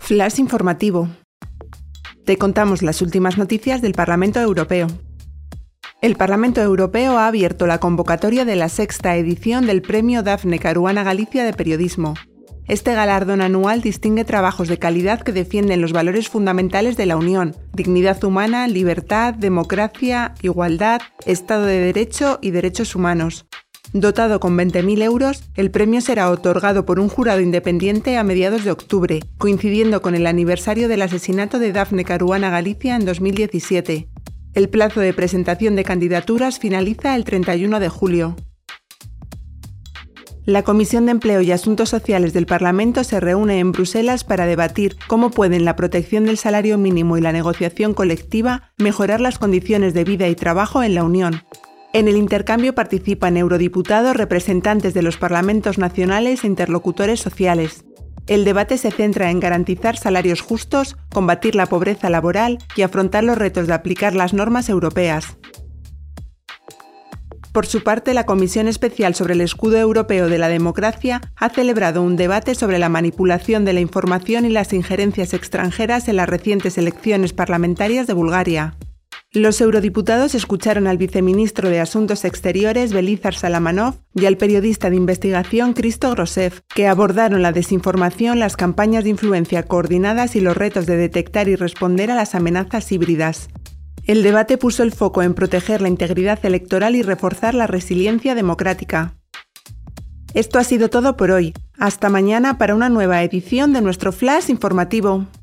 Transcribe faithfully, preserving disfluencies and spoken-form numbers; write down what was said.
Flash informativo. Te contamos las últimas noticias del Parlamento Europeo. El Parlamento Europeo ha abierto la convocatoria de la sexta edición del Premio Dafne Caruana Galicia de Periodismo. Este galardón anual distingue trabajos de calidad que defienden los valores fundamentales de la Unión: dignidad humana, libertad, democracia, igualdad, Estado de Derecho y derechos humanos. Dotado con veinte mil euros, el premio será otorgado por un jurado independiente a mediados de octubre, coincidiendo con el aniversario del asesinato de Dafne Caruana Galicia en dos mil diecisiete. El plazo de presentación de candidaturas finaliza el treinta y uno de julio. La Comisión de Empleo y Asuntos Sociales del Parlamento se reúne en Bruselas para debatir cómo pueden la protección del salario mínimo y la negociación colectiva mejorar las condiciones de vida y trabajo en la Unión. En el intercambio participan eurodiputados, representantes de los parlamentos nacionales e interlocutores sociales. El debate se centra en garantizar salarios justos, combatir la pobreza laboral y afrontar los retos de aplicar las normas europeas. Por su parte, la Comisión Especial sobre el Escudo Europeo de la Democracia ha celebrado un debate sobre la manipulación de la información y las injerencias extranjeras en las recientes elecciones parlamentarias de Bulgaria. Los eurodiputados escucharon al viceministro de Asuntos Exteriores, Velizar Salamanov, y al periodista de investigación, Christo Grosev, que abordaron la desinformación, las campañas de influencia coordinadas y los retos de detectar y responder a las amenazas híbridas. El debate puso el foco en proteger la integridad electoral y reforzar la resiliencia democrática. Esto ha sido todo por hoy. Hasta mañana para una nueva edición de nuestro Flash informativo.